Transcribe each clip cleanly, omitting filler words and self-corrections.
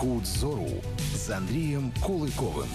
Кут зору з Андрієм Куликовим.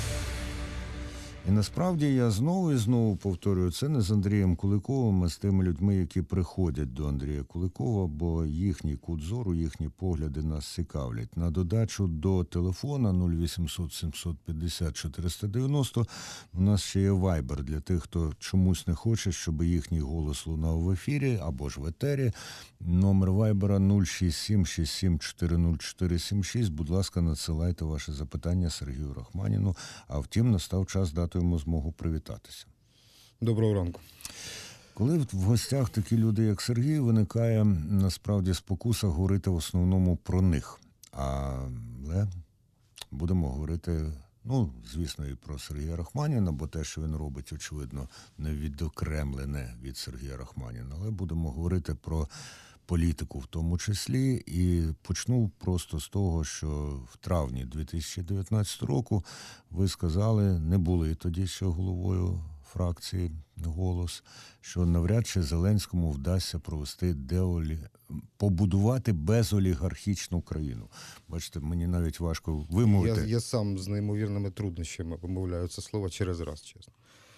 І насправді я знову і знову повторюю, це не з Андрієм Куликовим, а з тими людьми, які приходять до Андрія Куликова, бо їхній кут зору, їхні погляди нас цікавлять. На додачу до телефона 0800 750 490 у нас ще є вайбер для тих, хто чомусь не хоче, щоб їхній голос лунав в ефірі або ж в етері. Номер вайбера 067 67 40476. Будь ласка, надсилайте ваше запитання Сергію Рахманіну. А втім, настав час дати йому змогу привітатися. Доброго ранку. Коли в гостях такі люди, як Сергій, виникає насправді спокуса говорити в основному про них. Але будемо говорити, звісно, і про Сергія Рахманіна, бо те, що він робить, очевидно, не відокремлене від Сергія Рахманіна. Але будемо говорити про політику в тому числі. І почну просто з того, що в травні 2019 року ви сказали, не були тоді ще головою фракції «Голос», що навряд чи Зеленському вдасться побудувати безолігархічну країну. Бачите, мені навіть важко вимовити. Я сам з неймовірними труднощами вимовляю це слово через раз, чесно.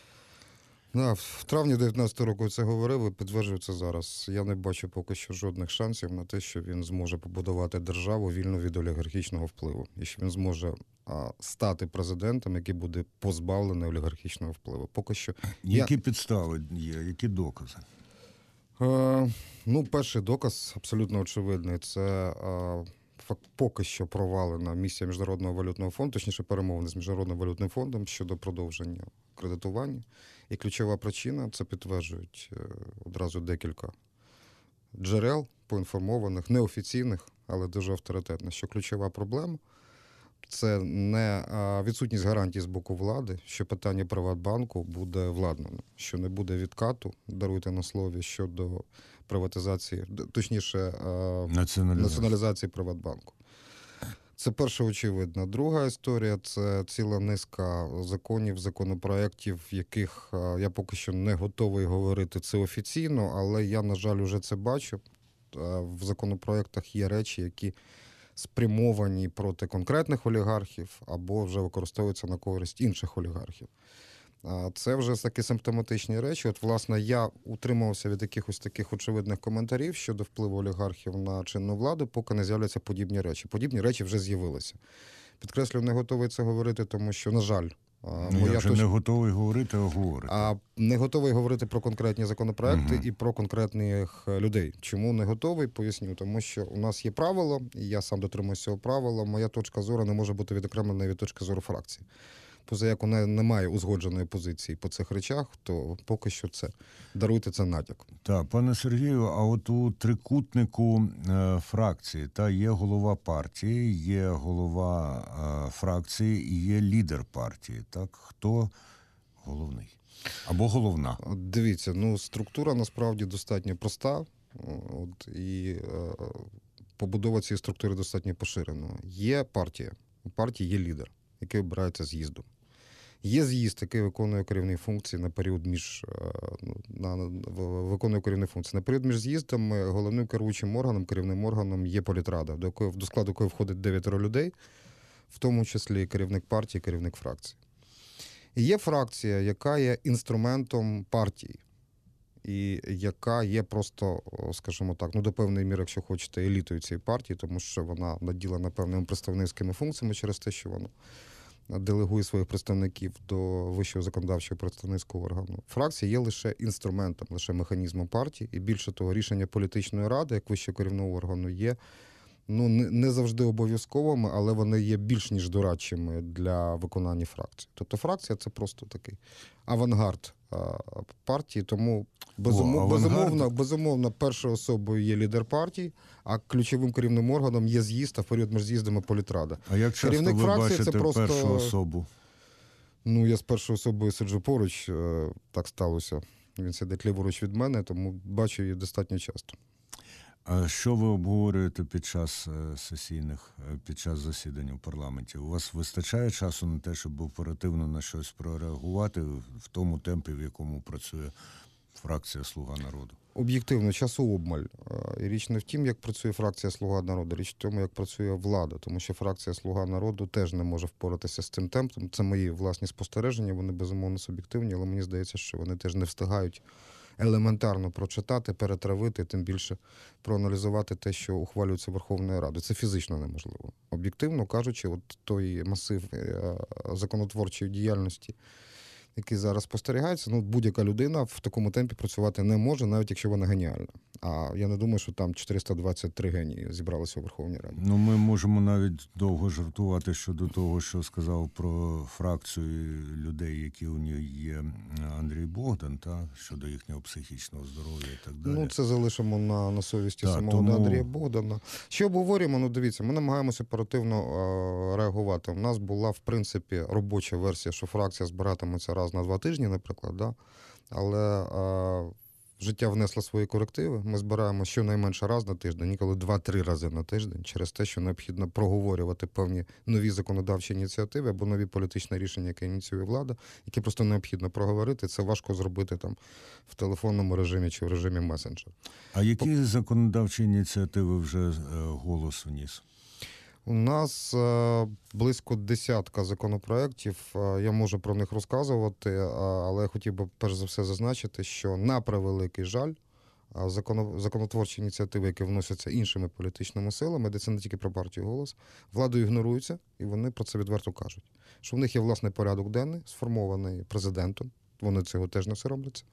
В травні 2019 року це говорив і підтверджую це зараз. Я не бачу поки що жодних шансів на те, що він зможе побудувати державу вільну від олігархічного впливу. І що він зможе стати президентом, який буде позбавлений олігархічного впливу. Поки що... Які підстави є, які докази? Перший доказ абсолютно очевидний. Це поки що провалена місія Міжнародного валютного фонду, точніше перемовини з Міжнародним валютним фондом щодо продовження кредитування. І ключова причина, це підтверджують одразу декілька джерел поінформованих, неофіційних, але дуже авторитетних, що ключова проблема – це не відсутність гарантій з боку влади, що питання Приватбанку буде владнано, що не буде відкату, даруйте на слові, щодо приватизації, точніше націоналізації Приватбанку. Це перша очевидна. Друга історія – це ціла низка законів, законопроєктів, яких я поки що не готовий говорити це офіційно, але я, на жаль, уже це бачу. В законопроєктах є речі, які спрямовані проти конкретних олігархів або вже використовуються на користь інших олігархів. Це вже такі симптоматичні речі. Власне, я утримувався від якихось таких очевидних коментарів щодо впливу олігархів на чинну владу, поки не з'являться подібні речі. Подібні речі вже з'явилися. Підкреслюю, не готовий це говорити, тому що, на жаль, я вже не готовий говорити, а говорити. Не готовий говорити про конкретні законопроекти і про конкретних людей. Чому не готовий? Поясню. Тому що у нас є правило, і я сам дотримуюся цього правила. Моя точка зору не може бути відокремлена від точки зору фракції. Поза як немає узгодженої позиції по цих речах, то поки що даруйте це натяк. Так, пане Сергію, а от у трикутнику фракції, є голова партії, є голова фракції і є лідер партії. Так, хто головний? Або головна? Дивіться, структура насправді достатньо проста, і побудова цієї структури достатньо поширена. Є партія, у партії є лідер, який обирається з'їздом. Є з'їзд, який виконує керівні функції на період виконує керівні функції. На період між з'їздами головним керуючим органом, керівним органом є політрада, до складу якої входить 9 людей, в тому числі керівник партії, керівник фракції. І є фракція, яка є інструментом партії, і яка є просто, скажімо так, до певної міри, якщо хочете, елітою цієї партії, тому що вона наділена певними представницькими функціями через те, що вона делегує своїх представників до вищого законодавчого представницького органу. Фракція є лише інструментом, лише механізмом партії, і більше того, рішення політичної ради, як вищого керівного органу, є не завжди обов'язковими, але вони є більш ніж дорадчими для виконання фракції. Тобто фракція – це просто такий авангард партії, тому безумовно першою особою є лідер партії, а ключовим керівним органом є з'їзд, а в період між з'їздами політрада. А як часто керівник ви бачите першу особу? Я з першою особою сиджу поруч, так сталося. Він сидить ліворуч від мене, тому бачу її достатньо часто. А що ви обговорюєте під час засідань у парламенті? У вас вистачає часу на те, щоб оперативно на щось прореагувати в тому темпі, в якому працює фракція «Слуга народу»? Об'єктивно, часу обмаль. І річ не в тім, як працює фракція «Слуга народу», річ в тому, як працює влада. Тому що фракція «Слуга народу» теж не може впоратися з цим темпом. Це мої власні спостереження, вони безумовно суб'єктивні, але мені здається, що вони теж не встигають елементарно прочитати, перетравити, тим більше проаналізувати те, що ухвалюється Верховною Радою. Це фізично неможливо. Об'єктивно кажучи, от той масив законотворчої діяльності, який зараз спостерігається, будь-яка людина в такому темпі працювати не може, навіть якщо вона геніальна. А я не думаю, що там 423 генії зібралися у Верховній Раді. Ми можемо навіть довго жартувати щодо того, що сказав про фракцію людей, які у ній є Андрій Богдан, щодо їхнього психічного здоров'я і так далі. Це залишимо на совісті самого Андрія Богдана. Що обговорюємо? Дивіться, ми намагаємося оперативно реагувати. У нас була, в принципі, робоча версія, що фракція збиратиметься раз на 2 тижні, наприклад, але життя внесло свої корективи. Ми збираємо щонайменше раз на тиждень, ніколи 2-3 рази на тиждень, через те, що необхідно проговорювати певні нові законодавчі ініціативи або нові політичні рішення, які ініціює влада, які просто необхідно проговорити. Це важко зробити там в телефонному режимі чи в режимі месенджер. А які законодавчі ініціативи вже «Голос» вніс? У нас близько 10 законопроєктів, я можу про них розказувати, але я хотів би перш за все зазначити, що на превеликий жаль, законотворчі ініціативи, які вносяться іншими політичними силами, де це не тільки про партію «Голос», владою ігноруються, і вони про це відверто кажуть. Що в них є власний порядок денний, сформований президентом, вони цього теж не соромляться.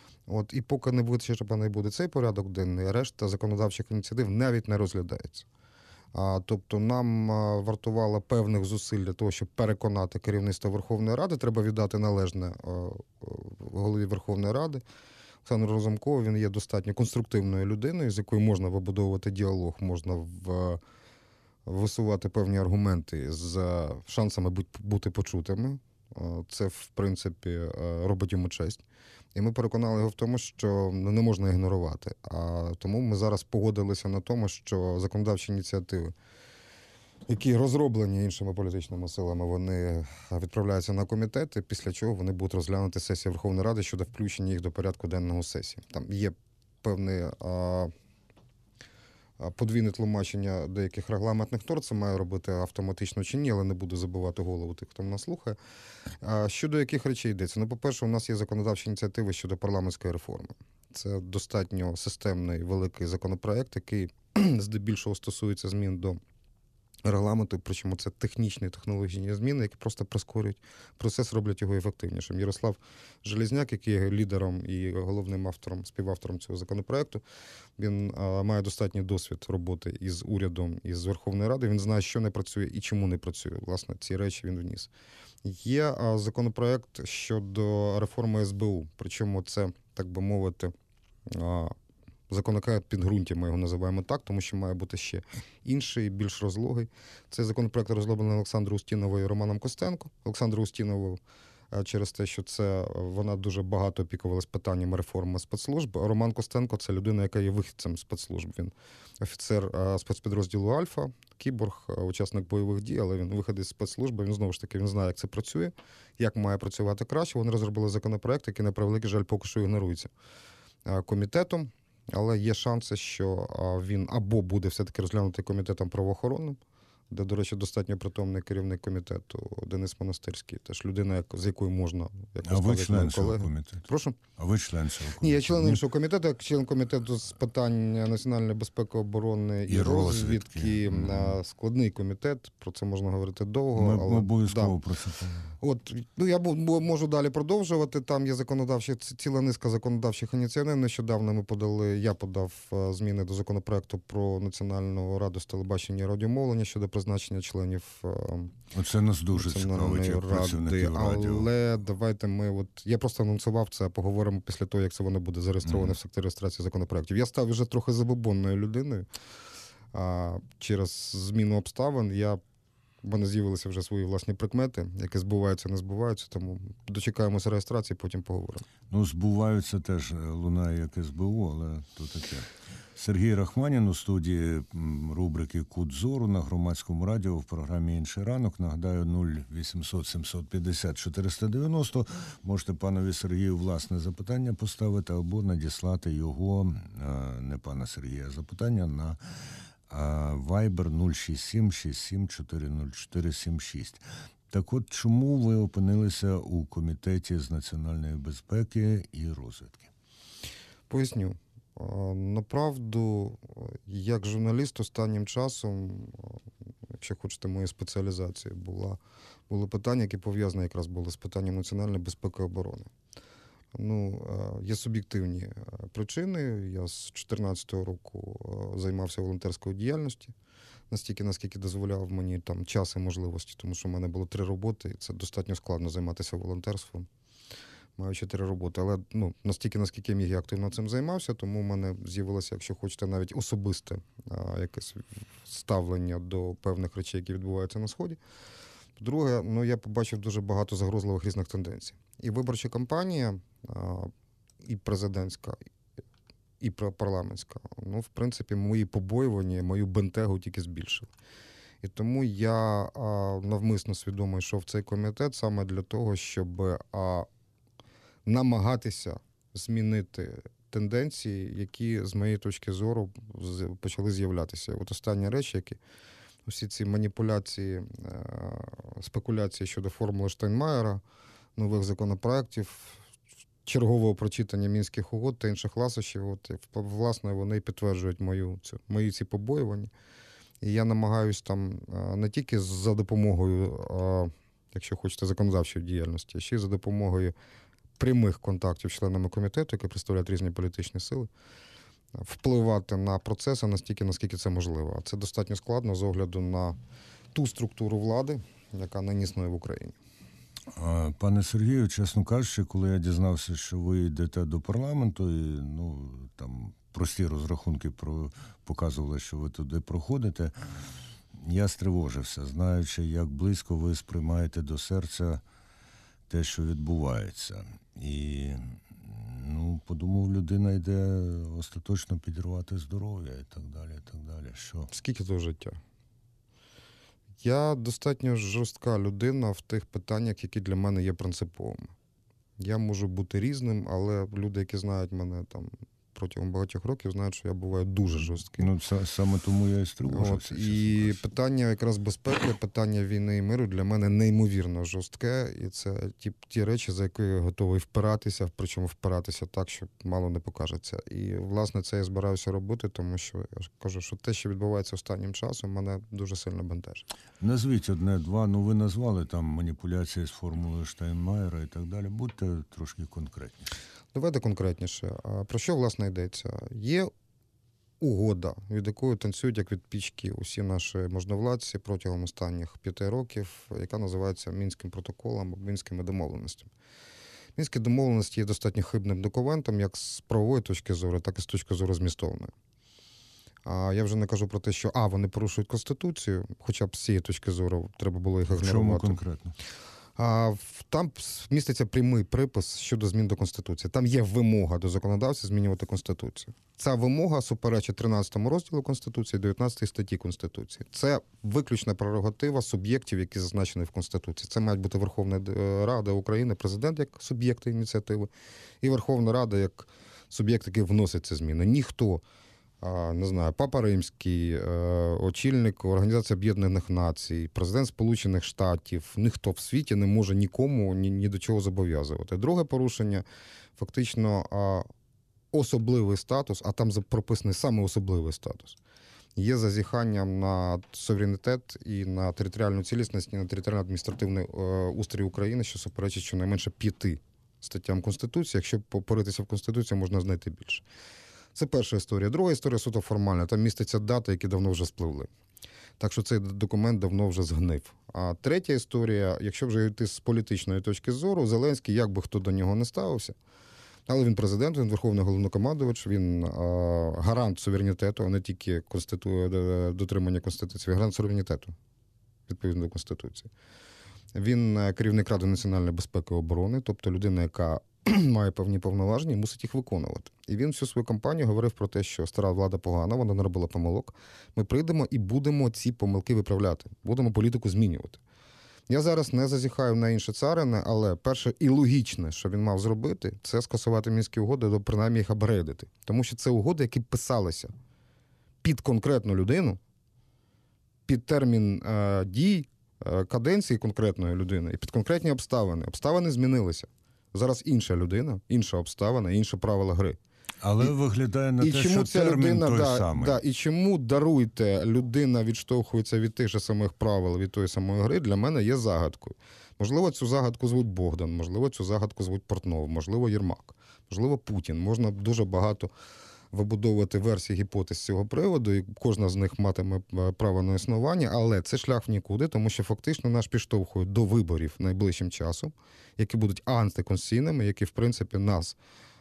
І поки не буде цей порядок денний, решта законодавчих ініціатив навіть не розглядається. Тобто нам вартувало певних зусиль для того, щоб переконати керівництво Верховної Ради. Треба віддати належне голові Верховної Ради. Олександру Разумкову, він є достатньо конструктивною людиною, з якою можна вибудовувати діалог, можна висувати певні аргументи з шансами бути почутими. Це, в принципі, робить йому честь. І ми переконали його в тому, що не можна ігнорувати. Тому ми зараз погодилися на тому, що законодавчі ініціативи, які розроблені іншими політичними силами, вони відправляються на комітети, після чого вони будуть розглянути сесія Верховної Ради щодо включення їх до порядку денного сесії. Там є певне подвійне тлумачення деяких регламентних норм, це має робити автоматично чи ні, але не буду забивати голову тих, хто мене слухає. Щодо яких речей йдеться? По-перше, у нас є законодавчі ініціативи щодо парламентської реформи. Це достатньо системний великий законопроект, який здебільшого стосується змін до регламенту, причому це технічні, технологічні зміни, які просто прискорюють процес, роблять його ефективнішим. Ярослав Железняк, який є лідером і головним автором, співавтором цього законопроекту, він має достатній досвід роботи із урядом, із Верховною Радою. Він знає, що не працює і чому не працює. Власне, ці речі він вніс. Є законопроект щодо реформи СБУ, причому це, так би мовити, законопроект підґрунтя, ми його називаємо так, тому що має бути ще інший, більш розлогий. Цей законопроект розроблений Олександрою Устіновою і Романом Костенко. Олександру Устінову через те, що вона дуже багато опікувалась питаннями реформи спецслужб. А Роман Костенко – це людина, яка є вихідцем спецслужб. Він офіцер спецпідрозділу «Альфа», кіборг, учасник бойових дій, але він виходить з спецслужби. Він, знову ж таки, він знає, як це працює, як має працювати краще. Вони розробили законопроект, який, на превеликий жаль, поки що ігнорується комітетом. Але є шанси, що він або буде все-таки розглянутий комітетом правоохоронним, де, до речі, достатньо притомний керівник комітету Денис Монастирський, теж людина, з якою можна, як а ви член цього комітету? Прошу? А ви член цього комітету? Ні, я член іншого комітету, як член комітету з питань національної безпеки, оборони і розвідки. Складний комітет, про це можна говорити довго. Ми обов'язково про це. Я можу далі продовжувати. Там є ціла низка законодавчих ініціатив. Нещодавно я подав зміни до законопроекту про Національну раду з телебачення і радіомовлення щодо призначення членів Оце нас дуже цікавить, як працівників радіо. Але давайте я просто анонсував це, поговоримо після того, як це воно буде зареєстроване в секторі реєстрації законопроектів. Я став вже трохи забобонною людиною. Через зміну обставин я в мене з'явилися вже свої власні прикмети, які збуваються, не збуваються, тому дочекаємося реєстрації, потім поговоримо. Ну, збуваються теж лунає як СБУ, але то таке. Сергій Рахманін у студії рубрики «Кут зору» на Громадському радіо в програмі «Інший ранок». Нагадаю, 0800 750 490. Можете панові Сергію власне запитання поставити або надіслати його, не пана Сергія, запитання на Viber 067 67 404 76. Так от, чому ви опинилися у Комітеті з національної безпеки і розвідки? Поясню. Направду, як журналіст останнім часом, якщо хочете, моєю спеціалізацією були питання, які пов'язані якраз були з питанням національної безпеки і оборони. Є суб'єктивні причини. Я з 2014 року займався волонтерською діяльністю, настільки, наскільки дозволяв мені там час і можливості, тому що в мене було 3 роботи, і це достатньо складно займатися волонтерством. Маю 4 роботи, але настільки, наскільки міг, я активно цим займався, тому в мене з'явилося, якщо хочете, навіть особисте якесь ставлення до певних речей, які відбуваються на Сході. По-друге, я побачив дуже багато загрозливих різних тенденцій. І виборча кампанія, і президентська, і парламентська, в принципі, мої побоювання, мою бентегу тільки збільшили. І тому я навмисно свідомо йшов в цей комітет саме для того, щоб намагатися змінити тенденції, які, з моєї точки зору, почали з'являтися. От останні речі, які усі ці маніпуляції, спекуляції щодо формули Штайнмаєра, нових законопроєктів, чергового прочитання Мінських угод та інших ласощів, власне, вони підтверджують мої ці побоювання. І я намагаюсь там не тільки за допомогою, якщо хочете, законодавчої діяльності, а ще й за допомогою прямих контактів з членами комітету, які представляють різні політичні сили, впливати на процеси настільки, наскільки це можливо. А це достатньо складно з огляду на ту структуру влади, яка нині існує в Україні. Пане Сергію, чесно кажучи, коли я дізнався, що ви йдете до парламенту, і там прості розрахунки показували, що ви туди проходите, я стривожився, знаючи, як близько ви сприймаєте до серця те, що відбувається. І подумав, людина йде остаточно підірвати здоров'я і так далі, і так далі. Що? Скільки того життя? Я достатньо жорстка людина в тих питаннях, які для мене є принциповими. Я можу бути різним, але люди, які знають мене там протягом багатьох років, знають, що я буваю дуже жорстким. Саме тому я і стривожився. І питання якраз безпеки, питання війни і миру для мене неймовірно жорстке. І це ті речі, за які я готовий впиратися, причому впиратися так, що мало не покажеться. І, власне, це я збираюся робити, тому що, я ж кажу, що те, що відбувається останнім часом, мене дуже сильно бентежить. Назвіть одне-два, ви назвали там маніпуляції з формулою Штайнмаєра і так далі. Будьте трошки конкретніші. Давайте конкретніше. Про що, власне, йдеться? Є угода, від якої танцюють, як від пічки, усі наші можновладці протягом останніх 5 років, яка називається Мінським протоколом або Мінськими домовленостями. Мінські домовленості є достатньо хибним документом, як з правової точки зору, так і з точки зору змістовної. Я вже не кажу про те, що вони порушують Конституцію, хоча б з цієї точки зору треба було їх ігнорувати. В чому конкретно? Там міститься прямий припис щодо змін до Конституції. Там є вимога до законодавця змінювати Конституцію. Ця вимога суперечить 13 розділу Конституції, 19 статті Конституції. Це виключна прерогатива суб'єктів, які зазначені в Конституції. Це мають бути Верховна Рада України, президент як суб'єкт ініціативи, і Верховна Рада як суб'єкт, який вносить ці зміни. Ніхто, не знаю, Папа Римський, очільник Організації Об'єднаних Націй, президент Сполучених Штатів, ніхто в світі не може нікому ні до чого зобов'язувати. Друге порушення, фактично, особливий статус, а там прописаний саме особливий статус, є зазіханням на суверенітет і на територіальну цілісність, і на територіально-адміністративний устрій України, що суперечить щонайменше 5 статтям Конституції. Якщо поритися в Конституції, можна знайти більше. Це перша історія. Друга історія суто формальна. Там містяться дати, які давно вже спливли. Так що цей документ давно вже згнив. А третя історія, якщо вже йти з політичної точки зору, Зеленський, як би хто до нього не ставився, але він президент, він верховний головнокомандувач, він гарант суверенітету, а не тільки дотримання Конституції, гарант суверенітету. відповідно до Конституції. Він керівник Ради національної безпеки і оборони, тобто людина, яка має певні повноваження і мусить їх виконувати. І він всю свою кампанію говорив про те, що стара влада погана, вона не робила помилок. Ми прийдемо і будемо ці помилки виправляти, будемо політику змінювати. Я зараз не зазіхаю на інші царини, але перше і логічне, що він мав зробити, це скасувати Мінські угоди, до принаймні їх апгрейдити. Тому що це угоди, які писалися під конкретну людину, під термін дій, каденції конкретної людини і під конкретні обставини. Обставини змінилися. Зараз інша людина, інша обставина, інші правила гри. Але виглядає на те, що термін той самий. І чому, даруйте, людина відштовхується від тих же самих правил, від тої самої гри, для мене є загадкою. Можливо, цю загадку звуть Богдан, можливо, цю загадку звуть Портнов, можливо, Єрмак, можливо, Путін. Можна дуже багато вибудовувати версій, гіпотез з цього приводу, і кожна з них матиме право на існування, але це шлях в нікуди, тому що фактично нас підштовхують до виборів найближчим часом, які будуть антиконституційними, які, в принципі, нас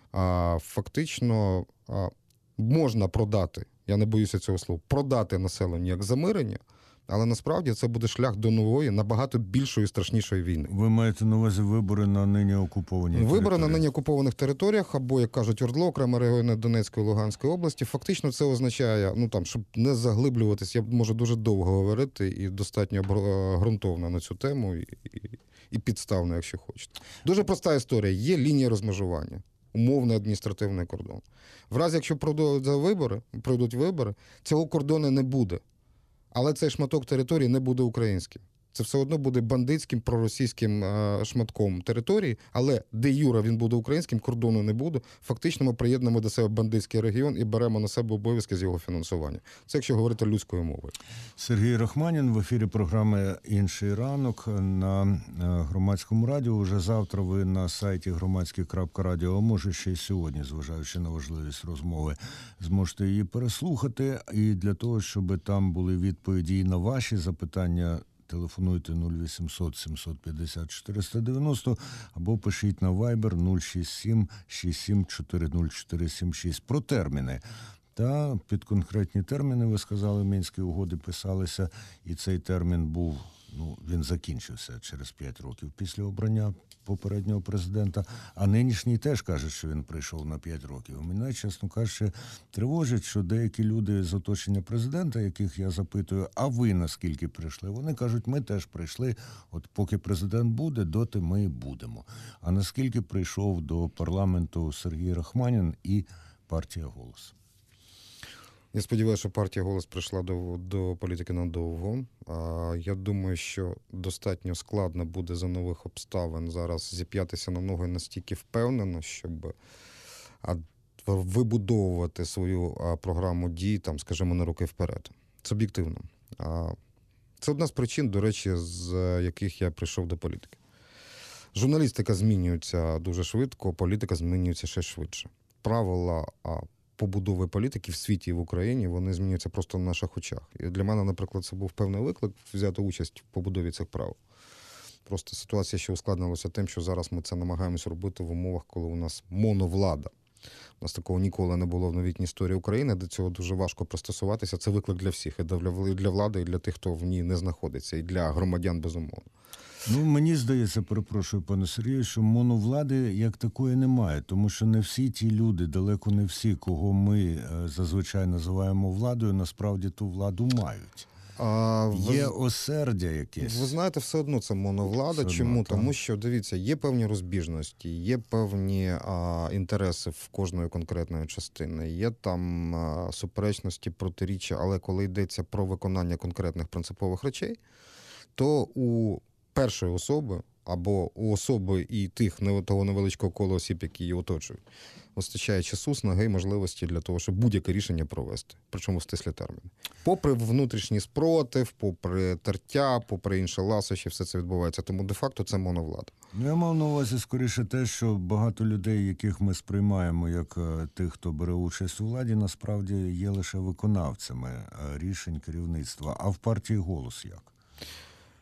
фактично можна продати, я не боюся цього слова, продати населенню як замирення, але насправді це буде шлях до нової, набагато більшої і страшнішої війни. Ви маєте на увазі вибори на нині окуповані території? Вибори на нині окупованих територіях, або, як кажуть, ОРДЛО, окремі регіони Донецької і Луганської області. Фактично це означає, щоб не заглиблюватись, я можу дуже довго говорити і достатньо ґрунтовно на цю тему, і підставно, якщо хочете. Дуже проста історія. Є лінія розмежування. Умовний адміністративний кордон. В разі, якщо пройдуть вибори, цього кордону не буде. Але цей шматок території не буде українським. Це все одно буде бандитським, проросійським шматком території, але де юра він буде українським, кордону не буде. Фактично ми приєднуємо до себе бандитський регіон і беремо на себе обов'язки з його фінансування. Це якщо говорити людською мовою. Сергій Рахманін в ефірі програми «Інший ранок» на Громадському радіо. Уже завтра ви на сайті громадське.радіо, а може ще й сьогодні, зважаючи на важливість розмови, зможете її переслухати. І для того, щоб там були відповіді і на ваші запитання, телефонуйте 0800 750 490 або пишіть на Viber 067 67 40476. Про терміни. Та під конкретні терміни, ви сказали, Мінські угоди писалися, і цей термін був, він закінчився через 5 років після обрання попереднього президента, а нинішній теж каже, що він прийшов на 5 років. Мене, чесно кажучи, тривожить, що деякі люди з оточення президента, яких я запитую, а ви наскільки прийшли? Вони кажуть, ми теж прийшли, от поки президент буде, доти ми і будемо. А наскільки прийшов до парламенту Сергій Рахманін і партія «Голос»? Я сподіваюся, що партія «Голос» прийшла до політики надовго. Я думаю, що достатньо складно буде за нових обставин зараз зіп'ятися на ноги настільки впевнено, щоб вибудовувати свою програму дій, скажімо, на роки вперед. Це об'єктивно. Це одна з причин, до речі, з яких я прийшов до політики. Журналістика змінюється дуже швидко, політика змінюється ще швидше. Правила побудови політики в світі і в Україні, вони змінюються просто на наших очах. І для мене, наприклад, це був певний виклик взяти участь в побудові цих правил. Просто ситуація ще ускладнилася тим, що зараз ми це намагаємось робити в умовах, коли у нас моновлада. У нас такого ніколи не було в новітній історії України, до цього дуже важко пристосуватися. Це виклик для всіх, і для влади, і для тих, хто в ній не знаходиться, і для громадян, безумовно. Мені здається, перепрошую, пане Сергію, що моновлади як такої немає, тому що не всі ті люди, далеко не всі, кого ми зазвичай називаємо владою, насправді ту владу мають. Є осердя якесь. Ви знаєте, все одно це моновлада. Чому? Тому що, дивіться, є певні розбіжності, є певні інтереси в кожної конкретної частини, є там суперечності, протиріччя, але коли йдеться про виконання конкретних принципових речей, то у першої особи або у особи і того невеличкого кола осіб, які її оточують, вистачає часу, снаги і можливості для того, щоб будь-яке рішення провести, причому в стислі терміни. Попри внутрішній спротив, попри тертя, попри інші ласощі, все це відбувається. Тому де-факто це моновлада. Я мав на увазі скоріше те, що багато людей, яких ми сприймаємо як тих, хто бере участь у владі, насправді є лише виконавцями рішень керівництва. А в партії «Голос» як?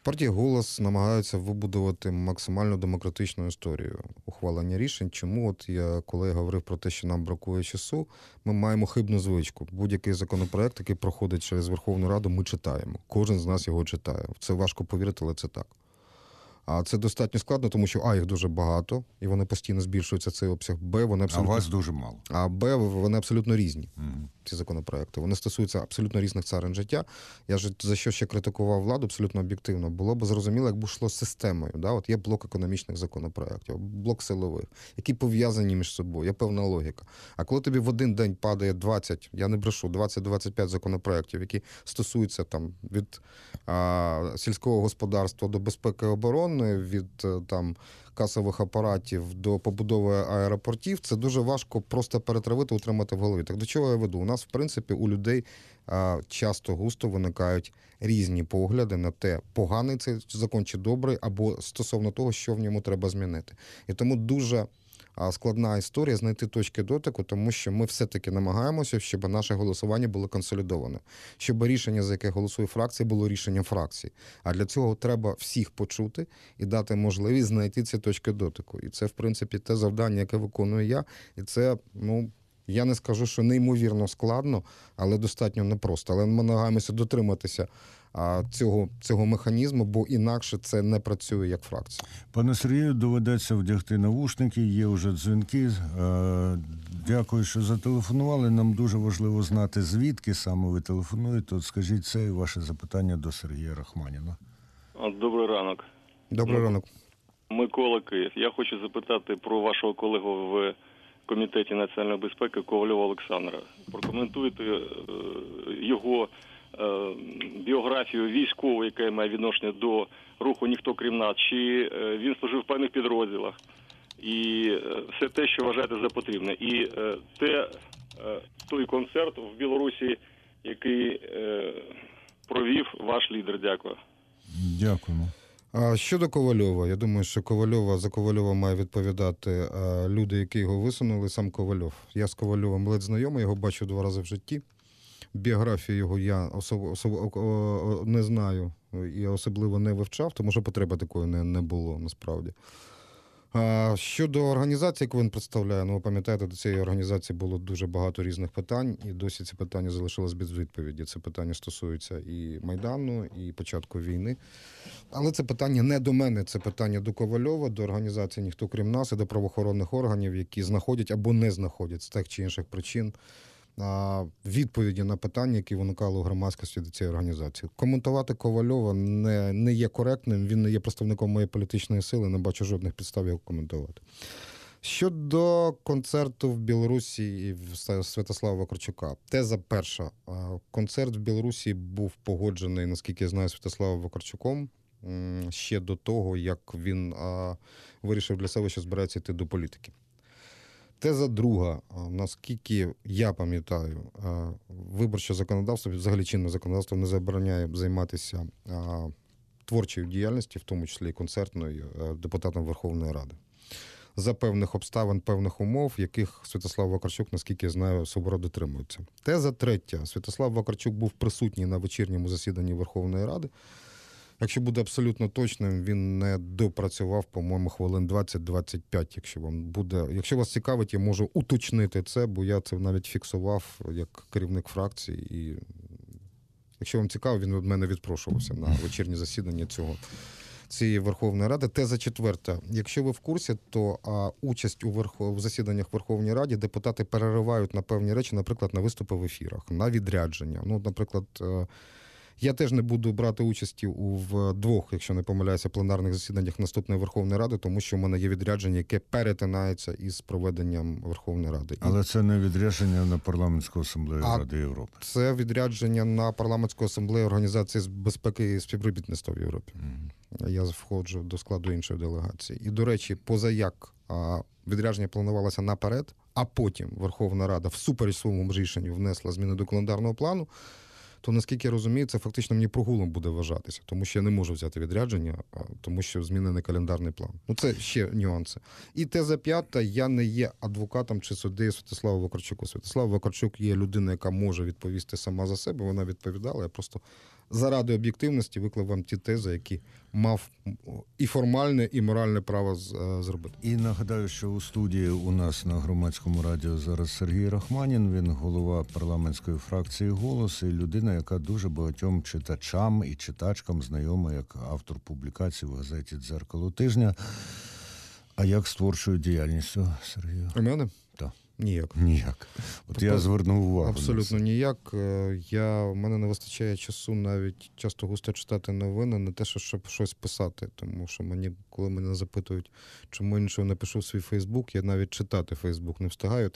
Партія «Голос» намагається вибудувати максимально демократичну історію ухвалення рішень. Чому? От я, коли я говорив про те, що нам бракує часу, ми маємо хибну звичку. Будь-який законопроект, який проходить через Верховну Раду, ми читаємо. Кожен з нас його читає. Це важко повірити, але це так. А це достатньо складно, тому що, їх дуже багато, і вони постійно збільшуються, цей обсяг, вони абсолютно... А вас дуже мало. А вони абсолютно різні, ці законопроекти. Вони стосуються абсолютно різних царин життя. Я ж за що ще критикував владу абсолютно об'єктивно. Було б зрозуміло, якби йшло системою. Да? От є блок економічних законопроектів, блок силових, які пов'язані між собою, є певна логіка. А коли тобі в один день падає 20, я не брешу, 20-25 законопроектів, які стосуються там від сільського господарства до безпеки і оборони, від там касових апаратів до побудови аеропортів, це дуже важко просто перетравити, утримати в голові. Так до чого я веду? У нас, в принципі, у людей часто густо виникають різні погляди на те, поганий цей закон чи добрий, або стосовно того, що в ньому треба змінити. І тому дуже складна історія знайти точки дотику, тому що ми все-таки намагаємося, щоб наше голосування було консолідоване, щоб рішення, за яке голосує фракція, було рішенням фракції. А для цього треба всіх почути і дати можливість знайти ці точки дотику. І це, в принципі, те завдання, яке виконую я. І це, я не скажу, що неймовірно складно, але достатньо непросто. Але ми намагаємося дотриматися цього механізму, бо інакше це не працює як фракція. Пане Сергію, доведеться вдягти навушники, є вже дзвінки. Дякую, що зателефонували. Нам дуже важливо знати, звідки саме ви телефонуєте. От скажіть це і ваше запитання до Сергія Рахманіна. Добрий ранок. Добрий ранок. Микола, Київ. Я хочу запитати про вашого колегу в Комітеті національної безпеки Ковальова Олександра. Прокоментуйте його біографію військову, яка має відношення до руху «Ніхто крім нас», чи він служив в певних підрозділах, і все те, що вважаєте за потрібне. І той концерт в Білорусі, який провів ваш лідер. Дякую. Дякуємо. Щодо Ковальова, я думаю, що за Ковальова має відповідати люди, які його висунули, сам Ковальов. Я з Ковальовим ледь знайомий, його бачив 2 рази в житті. Біографію його я не знаю і особливо не вивчав, тому що потреби такої не було насправді. Щодо організації, яку він представляє, ви пам'ятаєте, до цієї організації було дуже багато різних питань, і досі ці питання залишились без відповіді. Це питання стосується і Майдану, і початку війни. Але це питання не до мене, це питання до Ковальова, до організації «Ніхто крім нас» і до правоохоронних органів, які знаходять або не знаходять з тих чи інших причин відповіді на питання, які виникали у громадськості до цієї організації. Коментувати Ковальова не є коректним, він не є представником моєї політичної сили, не бачу жодних підстав його коментувати. Щодо концерту в Білорусі і в Святослава Вакарчука. Теза перша. Концерт в Білорусі був погоджений, наскільки я знаю, Святославом Вакарчуком ще до того, як він вирішив для себе, що збирається йти до політики. Теза друга. Наскільки я пам'ятаю, виборче законодавство, взагалі чинне законодавство не забороняє займатися творчою діяльністю, в тому числі і концертною, депутатом Верховної Ради. За певних обставин, певних умов, яких Святослав Вакарчук, наскільки я знаю, суворо дотримується. Теза третя. Святослав Вакарчук був присутній на вечірньому засіданні Верховної Ради. Якщо буде абсолютно точним, він не допрацював, по-моєму, хвилин 20-25. Якщо вас цікавить, я можу уточнити це, бо я це навіть фіксував як керівник фракції. І якщо вам цікаво, він від мене відпрошувався на вечірнє засідання цієї Верховної Ради. Теза четверта. Якщо ви в курсі, то участь у засіданнях Верховної Ради депутати переривають на певні речі, наприклад, на виступи в ефірах, на відрядження. Наприклад, я теж не буду брати участі в 2, якщо не помиляюся, пленарних засіданнях наступної Верховної Ради, тому що в мене є відрядження, яке перетинається із проведенням Верховної Ради. Але це не відрядження на Парламентську асамблею Ради Європи. Це відрядження на Парламентську асамблею Організації з безпеки і співробітництва в Європі. Я входжу до складу іншої делегації. І, до речі, позаяк відрядження планувалося наперед, а потім Верховна Рада всупереч своєму рішенню внесла зміни до календарного плану, то, наскільки я розумію, це фактично мені прогулом буде вважатися, тому що я не можу взяти відрядження, тому що змінений календарний план. Ну, це ще нюанси. І теза п'ята, я не є адвокатом чи суддею Святослава Вакарчуку. Святослав Вакарчук є людина, яка може відповісти сама за себе, вона відповідала, я просто заради об'єктивності виклав вам ті тези, які мав і формальне, і моральне право зробити. І нагадаю, що у студії у нас на Громадському радіо зараз Сергій Рахманін, він голова парламентської фракції «Голос» і людина, яка дуже багатьом читачам і читачкам знайома як автор публікацій в газеті «Дзеркало тижня». А як з творчою діяльністю, Сергію? У мене? Так. Ніяк. Ніяк. От я звернув увагу. Абсолютно ніяк. В мене не вистачає часу навіть часто густо читати новини, не те, щоб щось писати. Тому що коли мене запитують, чому я нічого не пишу в свій Фейсбук, я навіть читати Фейсбук не встигаю.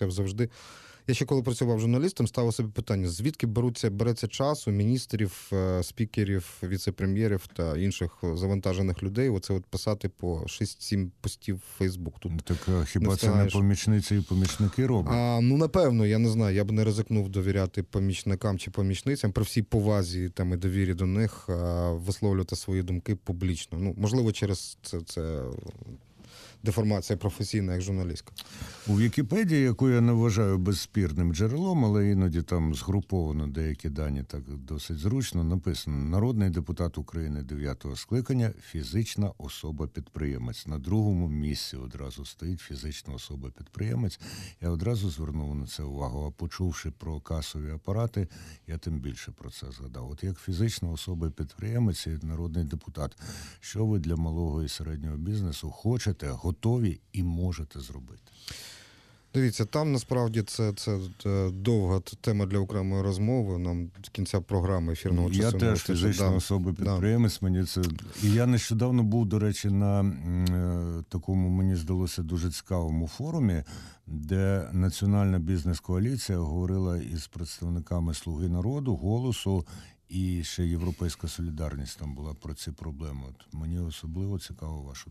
Я ще коли працював журналістом, ставив собі питання, звідки береться час у міністрів, спікерів, віце-прем'єрів та інших завантажених людей оце от писати по 6-7 постів в Фейсбук. Так хіба це не помічниці і помічники роблять? Напевно, я не знаю, я б не ризикнув довіряти помічникам чи помічницям, при всій повазі і довірі до них висловлювати свої думки публічно. Можливо, через це деформація професійна, як журналістка. У Вікіпедії, яку я не вважаю безспірним джерелом, але іноді там згруповано деякі дані так досить зручно, написано: народний депутат України 9-го скликання, фізична особа-підприємець. На другому місці одразу стоїть фізична особа-підприємець. Я одразу звернув на це увагу, а почувши про касові апарати, я тим більше про це згадав. От як фізична особа-підприємець і народний депутат, що ви для малого і середнього бізнесу хочете, готові і можете зробити? Дивіться, там насправді це довга тема для окремої розмови. Нам до кінця програми ефірного часу. Я теж фізична особа-підприємець. Мені це... І я нещодавно був, до речі, на такому, мені здалося, дуже цікавому форумі, де Національна бізнес-коаліція говорила із представниками «Слуги народу», «Голосу», і ще «Європейська солідарність» там була про ці проблеми. От мені особливо цікава ваша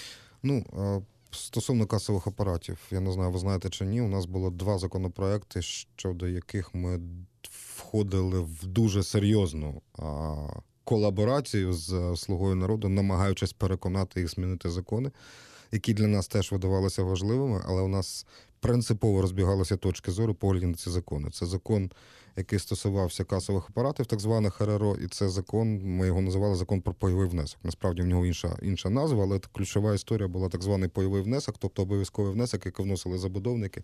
думка. Стосовно касових апаратів, я не знаю, ви знаєте чи ні, у нас було 2 законопроекти, щодо яких ми входили в дуже серйозну колаборацію з «Слугою народу», намагаючись переконати їх змінити закони, які для нас теж видавалися важливими, але у нас принципово розбігалися точки зору погляду на ці закони. Це закон, який стосувався касових апаратів, так званих РРО, і це закон, ми його називали закон про пайовий внесок. Насправді в нього інша назва, але ключова історія була так званий пайовий внесок, тобто обов'язковий внесок, який вносили забудовники,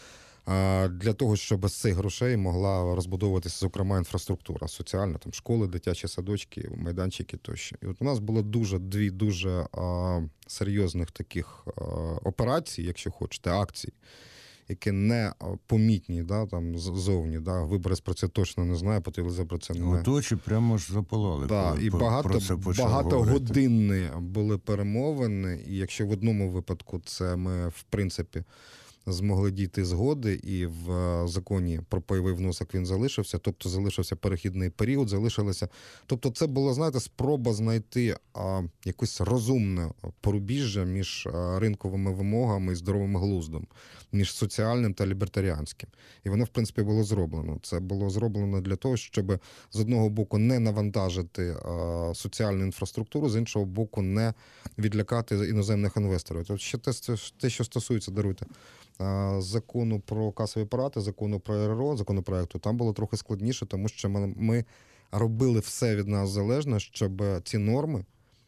для того, щоб з цих грошей могла розбудовуватися, зокрема, інфраструктура соціальна, там школи, дитячі садочки, майданчики тощо. І от у нас було дві дуже серйозних таких операцій, якщо хочете, акцій, які не помітні, там ззовні. Виборець про це точно не знає, по телевізору про це не знає. Очі прямо ж запалали. І багатогодинні були перемовини, і якщо в одному випадку це ми, в принципі, змогли дійти згоди, і в законі про пайовий внесок він залишився, тобто залишився перехідний період, залишилося. Тобто це була, знаєте, спроба знайти якесь розумне порубіжжя між ринковими вимогами і здоровим глуздом, між соціальним та лібертаріанським. І воно, в принципі, було зроблено. Це було зроблено для того, щоб з одного боку не навантажити соціальну інфраструктуру, з іншого боку не відлякати іноземних інвесторів. Тобто ще те, що стосується, даруйте, закону про касові апарати, закону про РРО, законопроекту, там було трохи складніше, тому що ми робили все від нас залежне, щоб ці норми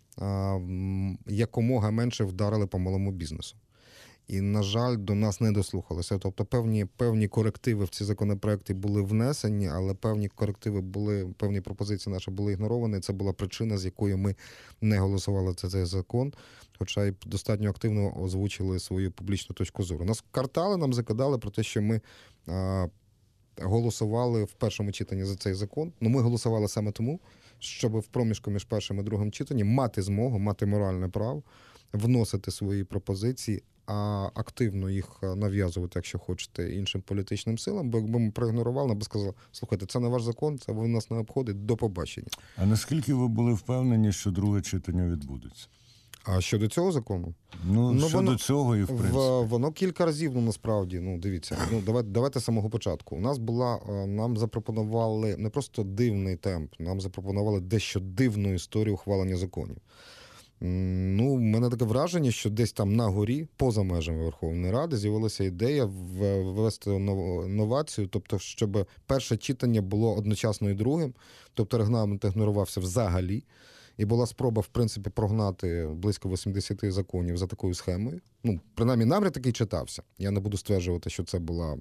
якомога менше вдарили по малому бізнесу. І, на жаль, до нас не дослухалися. Тобто певні корективи в ці законопроекти були внесені, але певні пропозиції наші були ігноровані. Це була причина, з якою ми не голосували за цей закон, хоча й достатньо активно озвучили свою публічну точку зору. Нас картали, нам закидали про те, що ми голосували в першому читанні за цей закон. Ми голосували саме тому, щоб в проміжку між першим і другим читанням мати змогу, мати моральне право вносити свої пропозиції, а активно їх нав'язувати, якщо хочете, іншим політичним силам, бо якби ми проігнорували, нам би сказали: слухайте, це не ваш закон, це ви нас не обходить, до побачення. А наскільки ви були впевнені, що друге читання відбудеться? А щодо цього закону? Щодо цього і в принципі. Воно кілька разів, насправді, дивіться, давайте з самого початку. У нас нам запропонували не просто дивний темп, нам запропонували дещо дивну історію ухвалення законів. У мене таке враження, що десь там на горі, поза межами Верховної Ради, з'явилася ідея ввести новацію, тобто, щоб перше читання було одночасно і другим, тобто регламент ігнорувався взагалі, і була спроба, в принципі, прогнати близько 80 законів за такою схемою. Принаймні, намір такий читався. Я не буду стверджувати, що це була...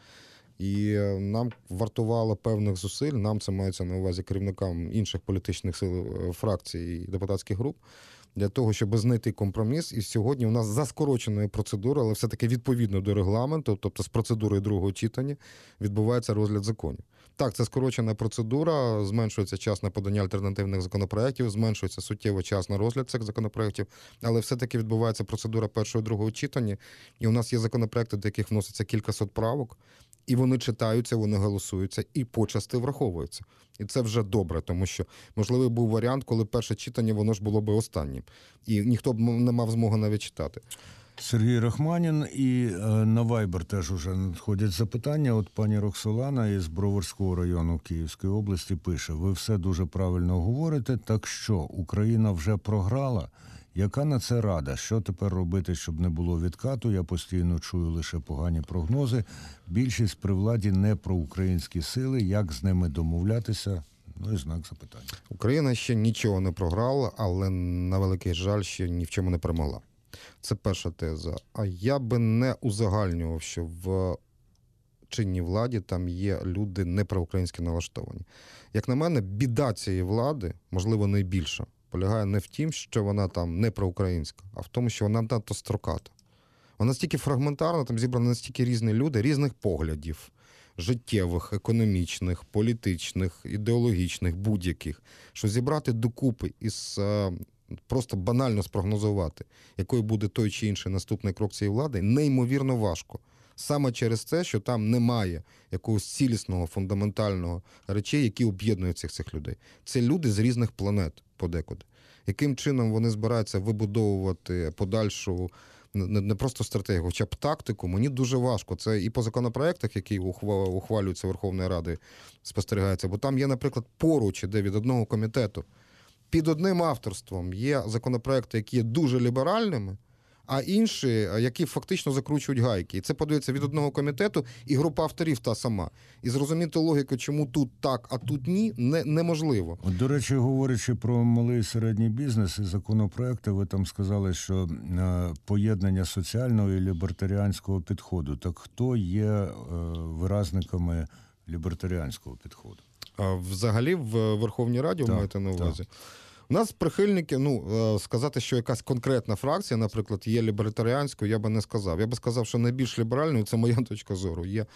І нам вартувало певних зусиль, нам це мається на увазі керівникам інших політичних сил, фракцій і депутатських груп, для того, щоб знайти компроміс. І сьогодні у нас за скороченою процедурою, але все-таки відповідно до регламенту, тобто з процедурою другого читання, відбувається розгляд законів. Так, це скорочена процедура, зменшується час на подання альтернативних законопроєктів, зменшується суттєво час на розгляд цих законопроєктів, але все-таки відбувається процедура першого і другого читання, і у нас є законопроєкти, до яких вноситься кількасот правок, і вони читаються, вони голосуються, і почасти враховуються. І це вже добре, тому що, можливо, був варіант, коли перше читання, воно ж було би останнім. І ніхто б не мав змоги навіть читати. Сергій Рахманін, і на Viber теж уже надходять запитання. От пані Роксолана із Броварського району Київської області пише: ви все дуже правильно говорите, так що Україна вже програла? Яка на це рада? Що тепер робити, щоб не було відкату? Я постійно чую лише погані прогнози. Більшість при владі не проукраїнські сили. Як з ними домовлятися? І знак запитання. Україна ще нічого не програла, але, на великий жаль, ще ні в чому не перемогла. Це перша теза. А я би не узагальнював, що в чинній владі там є люди не проукраїнськи налаштовані. Як на мене, біда цієї влади, можливо, найбільша, полягає не в тім, що вона там не проукраїнська, а в тому, що вона надто строката. Вона настільки фрагментарна, там зібрані настільки різні люди, різних поглядів, життєвих, економічних, політичних, ідеологічних, будь-яких, що зібрати докупи із просто банально спрогнозувати, якою буде той чи інший наступний крок цієї влади, неймовірно важко. Саме через це, що там немає якогось цілісного, фундаментального речей, які об'єднують цих людей. Це люди з різних планет подекуди. Яким чином вони збираються вибудовувати подальшу не просто стратегію, хоча б тактику, мені дуже важко. Це і по законопроектах, які ухвалюються Верховною Радою, спостерігається. Бо там є, наприклад, поруч, іде від одного комітету, під одним авторством є законопроекти, які є дуже ліберальними, а інші, які фактично закручують гайки. І це подається від одного комітету, і група авторів та сама. І зрозуміти логіку, чому тут так, а тут ні, неможливо. От, до речі, говорячи про малий і середній бізнес і законопроекти, ви там сказали, що поєднання соціального і лібертаріанського підходу. Так хто є виразниками лібертаріанського підходу? Взагалі в Верховній Раді, ви маєте на увазі? Так. У нас прихильники, сказати, що якась конкретна фракція, наприклад, є лібертаріанською, я би не сказав. Я би сказав, що найбільш ліберальною, це моя точка зору, є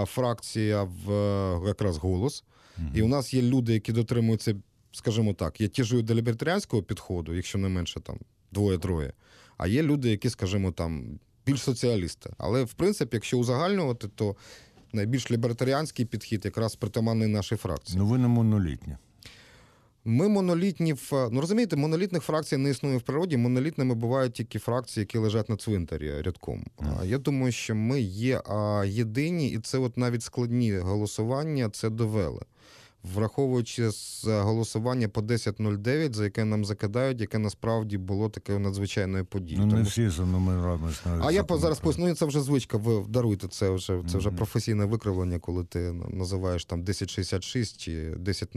фракція якраз «Голос». І у нас є люди, які дотримуються, скажімо так, є тяжою до лібертаріанського підходу, якщо не менше там двоє-троє. А є люди, які, скажімо, там більш соціалісти. Але, в принципі, якщо узагальнювати, то найбільш лібертаріанський підхід якраз притаманний нашій фракції. Ви не монолітні. Ми монолітні розумієте, монолітних фракцій не існує в природі, монолітними бувають тільки фракції, які лежать на цвинтарі рядком. Я думаю, що ми є єдині, і це от навіть складні голосування це довели. Враховуючи голосування по 10.09, за яке нам закидають, яке насправді було такою надзвичайною подією. Не всі за номерами знають. А я зараз поясню, це вже звичка, ви даруйте, це вже професійне викривлення, коли ти називаєш там 1066 чи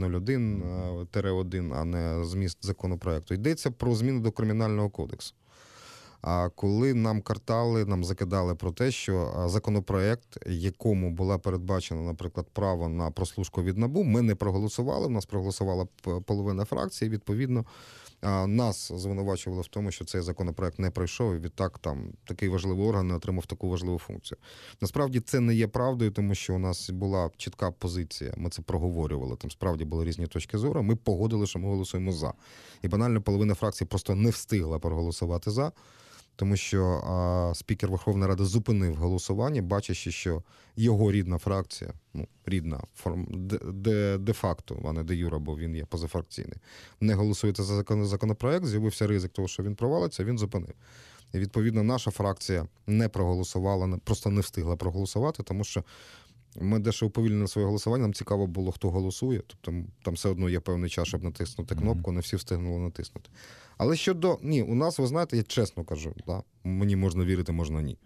10.01-1, а не зміст законопроекту. Йдеться про зміни до Кримінального кодексу. А коли нам закидали про те, що законопроект, якому була передбачена, наприклад, право на прослушку від НАБУ, ми не проголосували, в нас проголосувала половина фракції, відповідно, нас звинувачували в тому, що цей законопроект не пройшов, і відтак там такий важливий орган не отримав таку важливу функцію. Насправді це не є правдою, тому що у нас була чітка позиція, ми це проговорювали, там справді були різні точки зору, ми погодили, що ми голосуємо «за». І банально половина фракції просто не встигла проголосувати «за». тому що спікер Верховної Ради зупинив голосування, бачачи, що його рідна фракція, рідна, де-факто, а не де-юре, бо він є позафракційний, не голосує за законопроект, з'явився ризик того, що він провалиться, він зупинив. І, відповідно, наша фракція не проголосувала, просто не встигла проголосувати, тому що ми дещо уповільнили своє голосування, нам цікаво було, хто голосує, тобто там все одно є певний час, щоб натиснути кнопку, не всі встигнули натиснути. Але у нас, ви знаєте, я чесно кажу, мені можна вірити, можна ні.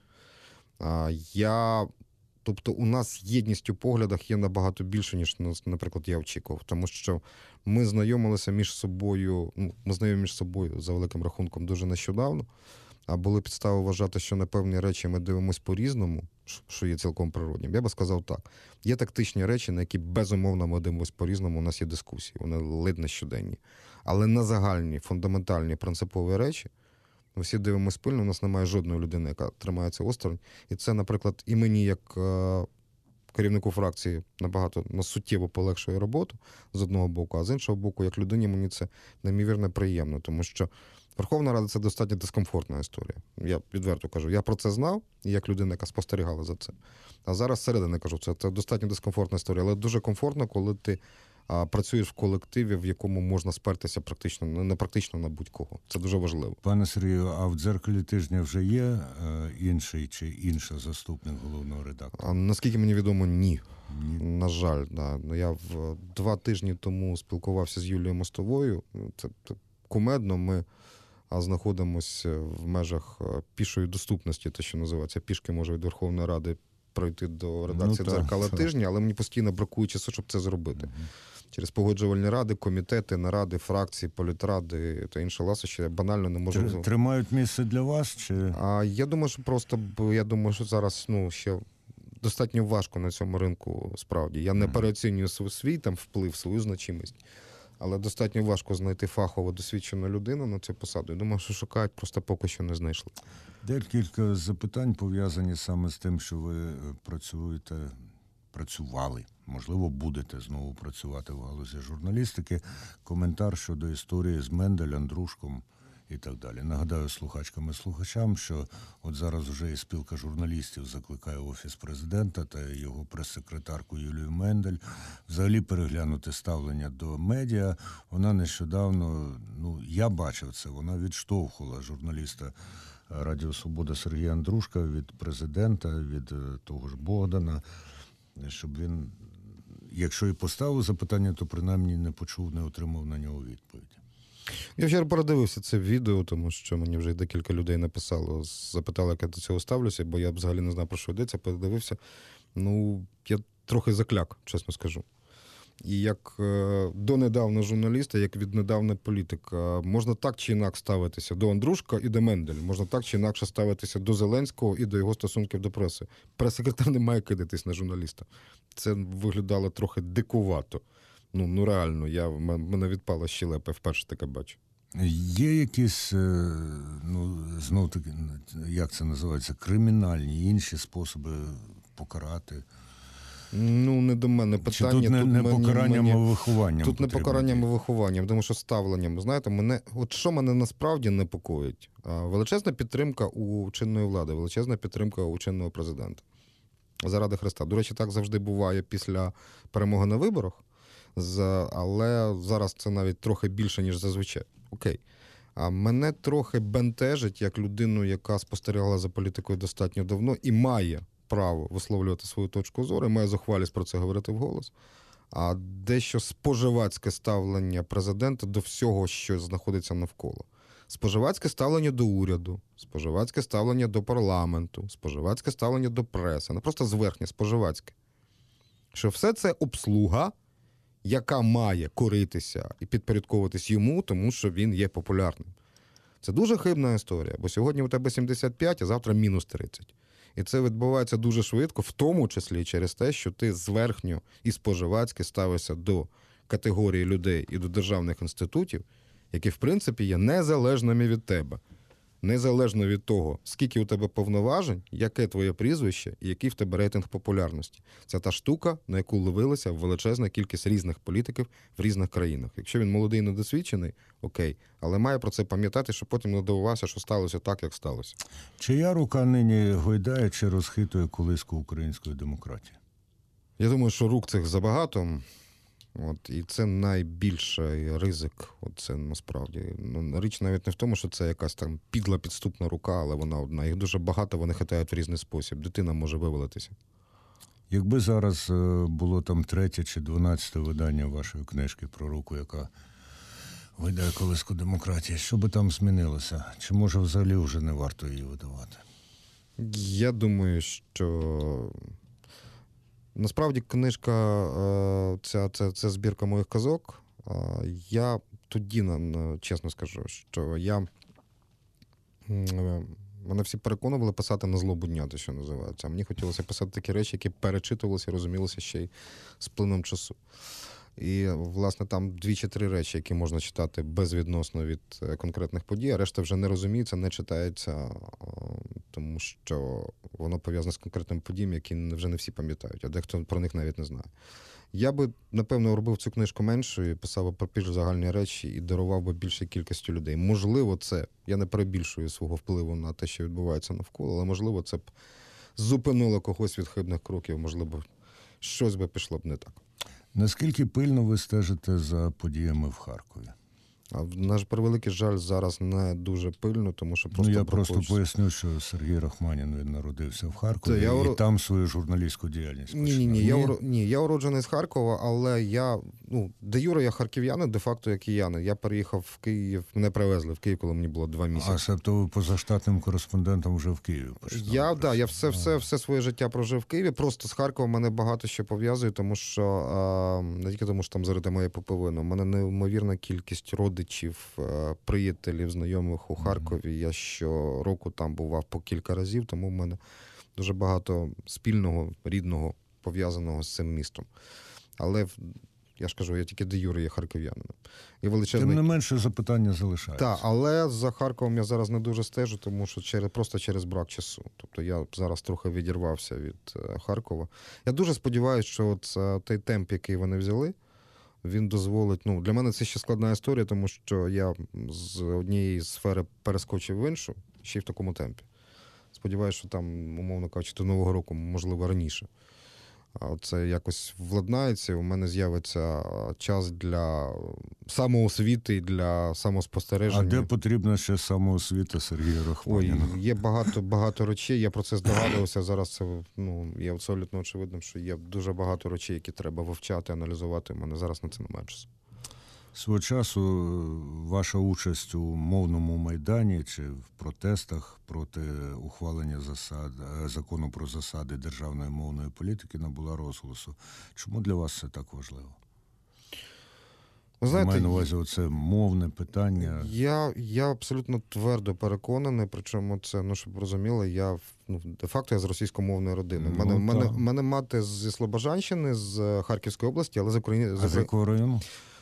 Тобто у нас єдність у поглядах є набагато більше, ніж, наприклад, я очікував. Тому що ми знайомилися між собою, за великим рахунком дуже нещодавно, а були підстави вважати, що на певні речі ми дивимося по-різному, що є цілком природнім. Я би сказав так. Є тактичні речі, на які безумовно ми дивимося по-різному, у нас є дискусії, вони ледь не щоденні. Але на загальні, фундаментальні, принципові речі ми всі дивимося спільно, у нас немає жодної людини, яка тримається осторонь. І це, наприклад, і мені, як керівнику фракції, набагато суттєво полегшує роботу з одного боку, а з іншого боку, як людині, мені це неймовірно приємно, тому що Верховна Рада – це достатньо дискомфортна історія. Я відверто кажу, я про це знав, і як людина, яка спостерігала за цим. А зараз зсередини кажу, це достатньо дискомфортна історія, але дуже комфортно, коли ти працюєш в колективі, в якому можна спертися практично на будь-кого. Це дуже важливо. Пане Сергію, а в «Дзеркалі тижня» вже є інший чи інша заступник головного редактора? Наскільки мені відомо, ні. На жаль, да. Я 2 тижні тому спілкувався з Юлією Мостовою. Це кумедно. Ми знаходимося в межах пішої доступності, те, що називається. Пішки може від Верховної Ради пройти до редакції «Дзеркала тижня», але мені постійно бракує часу, щоб це зробити. Через погоджувальні ради, комітети, наради, фракції, політради та інше ласощі я банально не можу... Тримають місце для вас? Чи? Я думаю, що зараз ще достатньо важко на цьому ринку справді. Я не переоцінюю свій вплив, свою значимість. Але достатньо важко знайти фахово досвідчену людину на цю посаду. Я думаю, що шукають, просто поки що не знайшли. Декілька запитань пов'язані саме з тим, що ви працювали. Можливо, будете знову працювати в галузі журналістики. Коментар щодо історії з Мендель, Андрушком і так далі. Нагадаю слухачкам і слухачам, що от зараз вже і спілка журналістів закликає Офіс Президента та його прес-секретарку Юлію Мендель взагалі переглянути ставлення до медіа. Вона нещодавно, я бачив це, вона відштовхувала журналіста Радіо Свобода Сергія Андрушка від президента, від того ж Богдана, щоб він, якщо і поставив запитання, то принаймні не почув, не отримав на нього відповіді. Я вчора передивився це відео, тому що мені вже декілька людей написало, запитали, як я до цього ставлюся, бо я взагалі не знаю, про що йдеться, передивився. Я трохи закляк, чесно скажу. І як донедавна журналіста, як віднедавна політика, можна так чи інакше ставитися до Андрушка і до Мендель, можна так чи інакше ставитися до Зеленського і до його стосунків до преси. Прес-секретар не має кидатись на журналіста. Це виглядало трохи дикувато. Реально, мене відпала щелепа, вперше таке бачу. Є якісь, знов-таки, як це називається, кримінальні, інші способи покарати? Не до мене питання. Чи тут не покаранням, а вихованням? Тут не покаранням, а вихованням, тому що ставленням. Знаєте, що мене насправді непокоїть? Величезна підтримка у чинної влади, величезна підтримка у чинного президента. Заради Христа. До речі, так завжди буває після перемоги на виборах. Але зараз це навіть трохи більше, ніж зазвичай. Окей. А мене трохи бентежить, як людину, яка спостерігала за політикою достатньо давно і має право висловлювати свою точку зору, має зухвалість про це говорити вголос, а дещо споживацьке ставлення президента до всього, що знаходиться навколо. Споживацьке ставлення до уряду, споживацьке ставлення до парламенту, споживацьке ставлення до преси, не просто зверхнє, споживацьке. Що все це обслуга, яка має коритися і підпорядковуватись йому, тому що він є популярним. Це дуже хибна історія, бо сьогодні у тебе 75, а завтра мінус 30. І це відбувається дуже швидко, в тому числі через те, що ти зверхньо і споживацьки ставишся до категорії людей і до державних інститутів, які, в принципі, є незалежними від тебе. незалежно від того, скільки у тебе повноважень, яке твоє прізвище і який в тебе рейтинг популярності. Це та штука, на яку ловилася величезна кількість різних політиків в різних країнах. Якщо він молодий і недосвідчений, окей, але має про це пам'ятати, щоб потім не дивувався, що сталося так, як сталося. Чия рука нині гойдає чи розхитує колиску української демократії? Я думаю, що рук цих забагато. І це найбільший ризик. Це насправді. Річ навіть не в тому, що це якась там підла підступна рука, але вона одна. Їх дуже багато, вони хитають в різний спосіб. Дитина може вивалитися. Якби зараз було там 3 чи 12 видання вашої книжки про руку, яка гойдає колиску демократії, що би там змінилося? Чи може взагалі вже не варто її видавати? Я думаю, що насправді книжка, це збірка моїх казок. Я тоді, чесно скажу, що мене всі переконували писати на злобу дня, те, що називається. А мені хотілося писати такі речі, які перечитувалися і розумілися ще й з плином часу. І, власне, там 2 чи 3 речі, які можна читати безвідносно від конкретних подій, а решта вже не розуміється, не читається, тому що воно пов'язане з конкретними подіями, які вже не всі пам'ятають, а дехто про них навіть не знає. Я би, напевно, робив цю книжку меншою, писав би про більш загальні речі і дарував би більшій кількістю людей. Можливо, це, я не перебільшую свого впливу на те, що відбувається навколо, але, можливо, це б зупинило когось від хибних кроків, можливо, щось би пішло б не так. Наскільки пильно ви стежите за подіями в Харкові? Наш превеликий жаль зараз не дуже пильно, тому що просто я просто поясню, що Сергій Рахманін, він народився в Харкові і там свою журналістську діяльність починав. Ні, я уроджений з Харкова, але де юре я харків'янин, де-факто я киянин. Я переїхав в Київ, мене привезли в Київ, коли мені було 2 місяці. А себто ви позаштатним кореспондентом вже в Києві починали? Я все своє життя прожив в Києві, просто з Харкова мене багато що пов'язує, тому що, не тільки тому, що там зарита моя пуповина, у мене неймовірна кількість родичів, приятелів, знайомих у Харкові. Я щороку там бував по кілька разів, тому в мене дуже багато спільного, рідного, пов'язаного з цим містом. Але, я ж кажу, я тільки де юре є харків'янином. Тим не менше запитання залишається. Так, але за Харковом я зараз не дуже стежу, тому що просто через брак часу. Тобто я зараз трохи відірвався від Харкова. Я дуже сподіваюся, що той темп, який вони взяли, він дозволить, для мене це ще складна історія, тому що я з однієї сфери перескочив в іншу, ще й в такому темпі. Сподіваюся, що там, умовно кажучи, до Нового року, можливо, раніше. Це якось владнається, у мене з'явиться час для самоосвіти, для самоспостереження. А де потрібна ще самоосвіта Сергія Рахманіна? Є багато речей, я про це здогадувався, зараз це, є абсолютно очевидним, що є дуже багато речей, які треба вивчати, аналізувати, у мене зараз на це немає часу. Свого часу ваша участь у мовному майдані чи в протестах проти ухвалення закону про засади державної мовної політики набула розголосу. Чому для вас це так важливо? Знаєте, маю на увазі оце мовне питання. Я абсолютно твердо переконаний, причому це, щоб розуміли, я де-факто я з російськомовної родини. Мене мати зі Слобожанщини, з Харківської області, але з України. А з якого району?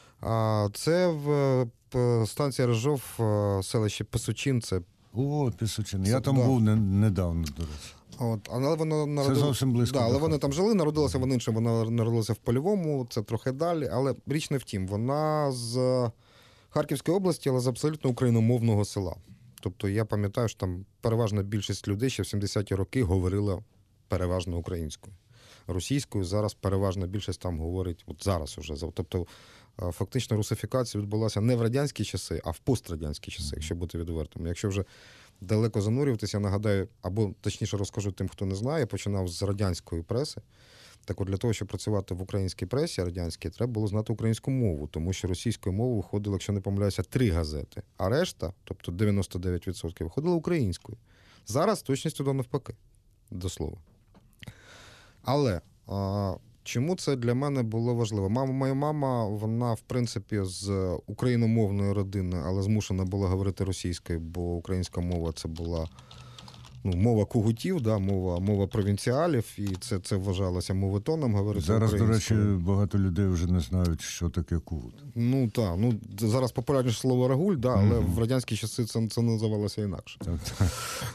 Це в станція Рижов, селище Писучин. Писучин. Я там був недавно, до речі. Але вона це зовсім близько. Але вони там жили, народилася в іншому, вона народилася в Польовому, це трохи далі. Але річ не в тім, вона з Харківської області, але з абсолютно україномовного села. Тобто я пам'ятаю, що там переважна більшість людей ще в 70-ті роки говорила переважно українською. Російською зараз переважна більшість там говорить, зараз уже. Тобто фактично русифікація відбулася не в радянські часи, а в пострадянські часи, якщо бути відвертим. Якщо вже далеко занурюватися, я нагадаю, або точніше розкажу тим, хто не знає, починав з радянської преси. Так от для того, щоб працювати в українській пресі радянській, треба було знати українську мову, тому що російською мовою виходило, якщо не помиляюся, 3 газети, а решта, тобто 99%, виходило українською. Зараз точністю до навпаки, до слова. Але чому це для мене було важливо? Моя мама, вона, в принципі, з україномовної родини, але змушена була говорити російською, бо українська мова це була мова кугутів, да, мова провінціалів, і це вважалося моветоном говорити Зараз, до речі, українською. багато людей вже не знають, що таке кут. Зараз популярніше слово «рагуль», да, але в радянські часи це називалося інакше. Так.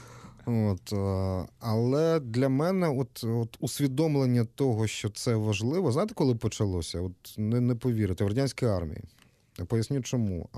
Але для мене от усвідомлення того, що це важливо, знаєте, коли почалося? Не повірите, в радянській армії. Я поясню, чому.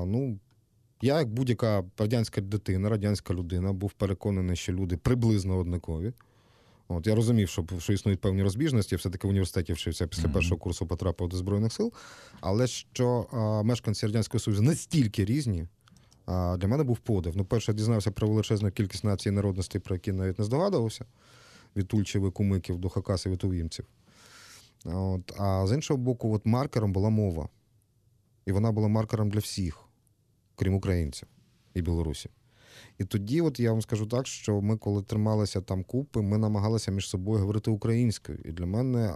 Я, як будь-яка радянська дитина, радянська людина, був переконаний, що люди приблизно однакові. Я розумів, що існують певні розбіжності, все-таки в університеті вчився, після першого курсу потрапив до Збройних сил, але що мешканці Радянського Союзу настільки різні, для мене був подив. Перше, я дізнався про величезну кількість націй і народностей, про які навіть не здогадувався, від тульчевих, кумиків до хакасів і тувімців. А з іншого боку, маркером була мова. І вона була маркером для всіх, крім українців і білорусів. І тоді, я вам скажу так, що ми, коли трималися там купи, ми намагалися між собою говорити українською. І для мене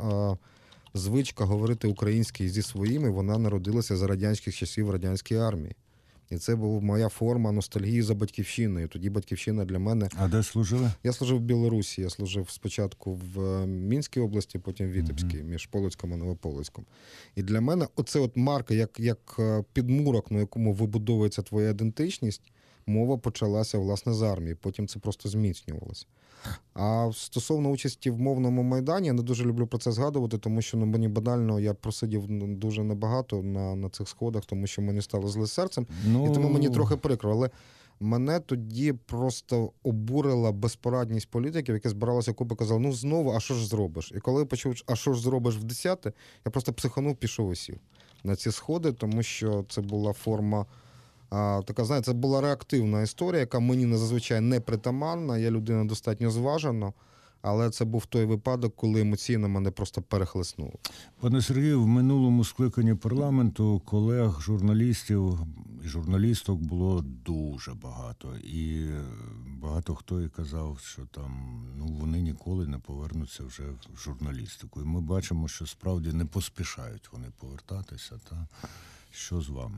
звичка говорити українською зі своїми, вона народилася за радянських часів в радянській армії. І це була моя форма ностальгії за батьківщиною. Тоді батьківщина для мене... А де служили? Я служив в Білорусі. Я служив спочатку в Мінській області, потім в Вітебській, між Полоцьком і Новополоцьком. І для мене оце марка, як підмурок, на якому вибудовується твоя ідентичність, мова почалася, власне, з армії. Потім це просто зміцнювалося. А стосовно участі в мовному майдані, я не дуже люблю про це згадувати, тому що мені банально, я просидів дуже небагато на цих сходах, тому що мені стало зле серцем. І тому мені трохи прикро. Але мене тоді просто обурила безпорадність політиків, які збиралися купи, казали, знову, а що ж зробиш? І коли я почув, а що ж зробиш в 10-те, я просто психанув, пішов і сів на ці сходи, тому що це була форма... Така, знаєте, це була реактивна історія, яка мені зазвичай не притаманна, я людина достатньо зважена, але це був той випадок, коли емоційно мене просто перехлеснуло. Пане Сергію, в минулому скликанні парламенту колег, журналістів і журналісток було дуже багато. І багато хто і казав, що там вони ніколи не повернуться вже в журналістику. І ми бачимо, що справді не поспішають вони повертатися. Що з вами?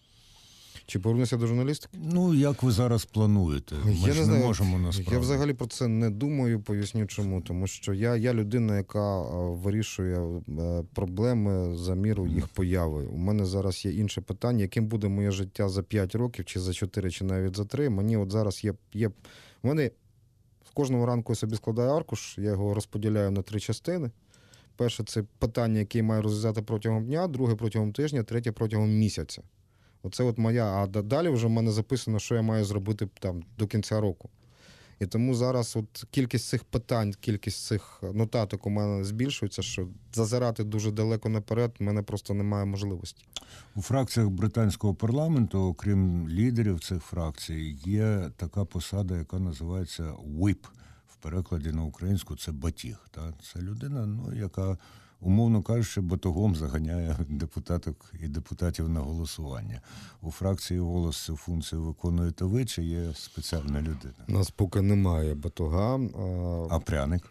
Чи повернуся до журналістики? Як ви зараз плануєте? Ми ж не можемо насправді. Я взагалі про це не думаю, поясню чому. Тому що я людина, яка вирішує проблеми за міру їх появи. У мене зараз є інше питання, яким буде моє життя за 5 років, чи за 4, чи навіть за 3. Мені зараз є... У мене кожного ранку я собі складаю аркуш, я його розподіляю на 3 частини. Перше – це питання, які я маю розв'язати протягом дня, друге – протягом тижня, третє – протягом місяця. Оце моя, а далі вже в мене записано, що я маю зробити до кінця року. І тому зараз кількість цих питань, кількість цих нотаток у мене збільшується, що зазирати дуже далеко наперед в мене просто немає можливості. У фракціях британського парламенту, окрім лідерів цих фракцій, є така посада, яка називається whip. В перекладі на українську це батіг. Це людина, яка... умовно кажучи, батогом заганяє депутаток і депутатів на голосування. У фракції «Голос» цю функцію виконуєте ви, чи є спеціальна людина? У нас поки немає батога. А пряник?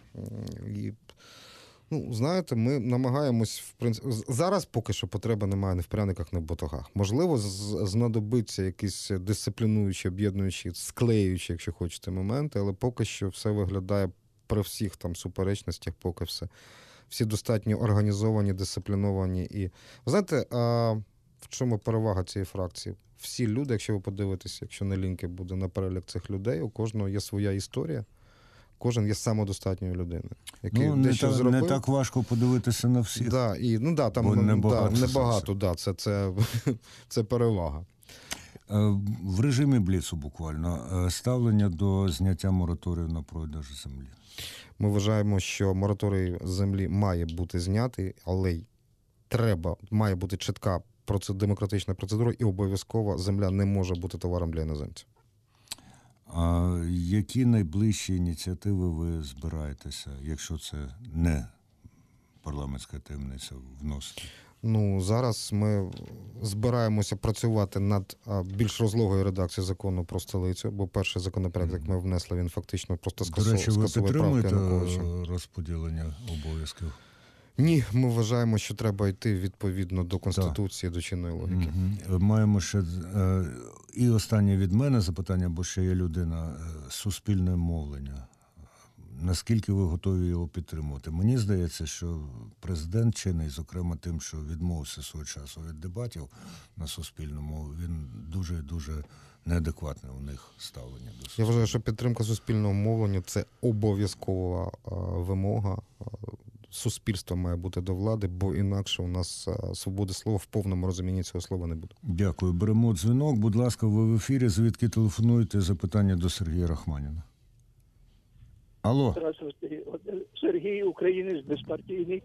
Знаєте, ми намагаємось, в принципі, зараз поки що потреби немає ні в пряниках, ні в батогах. Можливо, знадобиться якісь дисциплінуючі, об'єднуючі, склеюючі, якщо хочете, моменти, але поки що все виглядає при всіх суперечностях, поки все. Всі достатньо організовані, дисципліновані. І, ви знаєте, в чому перевага цієї фракції? Всі люди, якщо ви подивитеся, якщо на лінки буде на перелік цих людей, у кожного є своя історія, кожен є самодостатньою людиною. Не так важко подивитися на всіх. Там небагато, це перевага. В режимі бліцу буквально ставлення до зняття мораторію на продаж землі. Ми вважаємо, що мораторій землі має бути знятий, але має бути чітка демократична процедура і обов'язково земля не може бути товаром для іноземців. А які найближчі ініціативи ви збираєтеся, якщо це не парламентська таємниця, вносити? Зараз ми збираємося працювати над більш розлогою редакцією закону про столицю, бо перший законопроект, як ми внесли, він фактично просто скасовує правки Януковича. До речі, ви підтримуєте розподілення обов'язків? Ні, ми вважаємо, що треба йти відповідно до Конституції, до чинної логіки. Маємо ще І останнє від мене запитання, бо ще є людина, суспільне мовлення. Наскільки ви готові його підтримувати? Мені здається, що президент чинний, зокрема тим, що відмовився свого часу від дебатів на суспільному, він дуже неадекватне у них ставлення до суспільного. Я вважаю, що підтримка суспільного мовлення – це обов'язкова вимога. Суспільство має бути до влади, бо інакше у нас свободи слова в повному розумінні цього слова не буде. Дякую. Беремо дзвінок. Будь ласка, ви в ефірі. Звідки телефонуєте? Запитання до Сергія Рахманіна. Алло. Здравствуйте. Сергій, українець, безпартійний,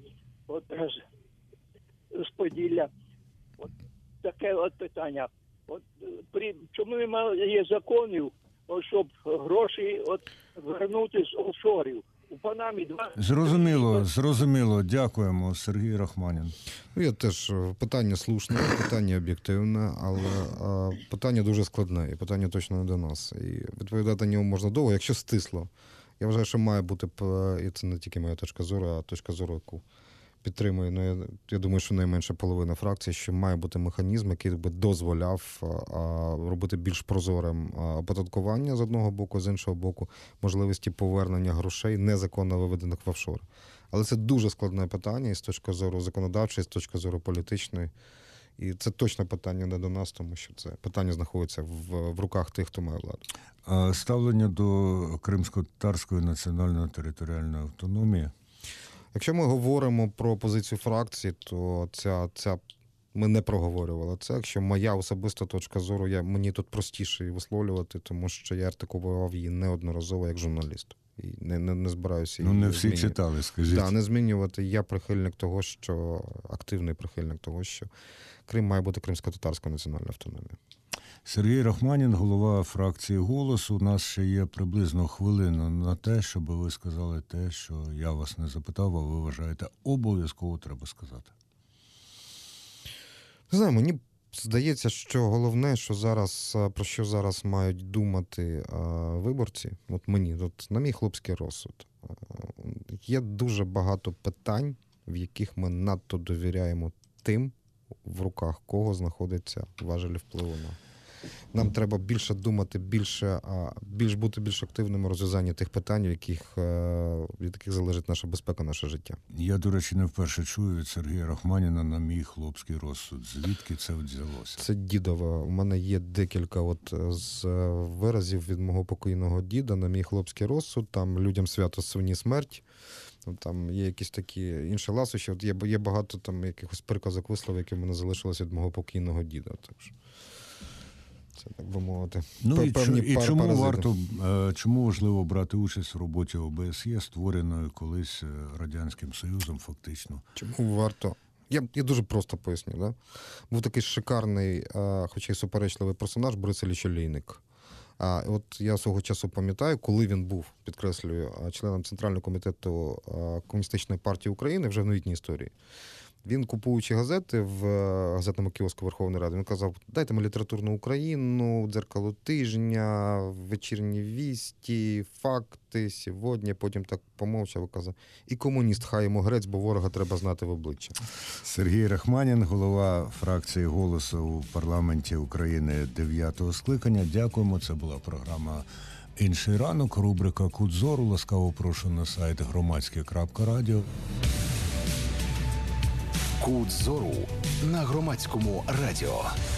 з Поділля. Таке питання. Чому немає є законів, щоб гроші вернути з офшорів? У Панамі Зрозуміло. Дякуємо, Сергій Рахманін. Я теж, питання слушне, питання об'єктивне, але питання дуже складне, і питання точно не до нас. І відповідати на нього можна довго, якщо стисло. Я вважаю, що має бути, і це не тільки моя точка зору, а точка зору, яку підтримую. Я думаю, що найменша половина фракції, що має бути механізм, який би дозволяв робити більш прозорим оподаткування з одного боку, з іншого боку, можливості повернення грошей, незаконно виведених в офшори. Але це дуже складне питання і з точки зору законодавчої, і з точки зору політичної. І це точно питання не до нас, тому що це питання знаходиться в руках тих, хто має владу. Ставлення до Кримсько-татарської національної територіальної автономії. Якщо ми говоримо про позицію фракції, то ця ми не проговорювали це. Якщо моя особиста точка зору, мені тут простіше її висловлювати, тому що я артикулював її неодноразово як журналіст. І не збираюся її не всі читали, скажіть. Так, не змінювати. Я прихильник того, що активний прихильник того, що Крим має бути Кримсько-татарською національною автономією. Сергій Рахманін, голова фракції «Голос». У нас ще є приблизно хвилина на те, щоб ви сказали те, що я вас не запитав, а ви вважаєте, обов'язково треба сказати. Не знаю, мені здається, що головне, про що зараз мають думати виборці, на мій хлопський розсуд, є дуже багато питань, в яких ми надто довіряємо тим, в руках кого знаходиться важелі впливу на. Нам треба більше думати, бути більш активними у розв'язанні тих питань, від яких залежить наша безпека, наше життя. Я, до речі, не вперше чую від Сергія Рахманіна на мій хлопський розсуд. Звідки це взялося? Це дідова. У мене є декілька з виразів від мого покійного діда на мій хлопський розсуд. Там людям свято свині смерть. Там є якісь такі інші ласощі. Є багато там якихось приказок, висловів, які в мене залишилися від мого покійного діда. Так що це, так би мовити, чому важливо брати участь в роботі ОБСЄ, створеної колись Радянським Союзом фактично? Чому варто? Я дуже просто поясню. Да? Був такий шикарний, хоча й суперечливий персонаж Борис Ілліч Олійник. От я свого часу пам'ятаю, коли він був, підкреслюю, членом Центрального комітету Комуністичної партії України вже в новітній історії. Він, купуючи газети в газетному кіоску Верховної Ради, він казав, дайте мені літературну Україну, дзеркало тижня, вечірні вісті, факти, сьогодні, потім так помовчав і казав, і комуніст, хай йому грець, бо ворога треба знати в обличчя. Сергій Рахманін, голова фракції «Голосу» у парламенті України 9-го скликання. Дякуємо. Це була програма «Інший ранок», рубрика «Кут зору». Ласкаво прошу на сайт громадське.радіо. Кут зору на Громадському радіо.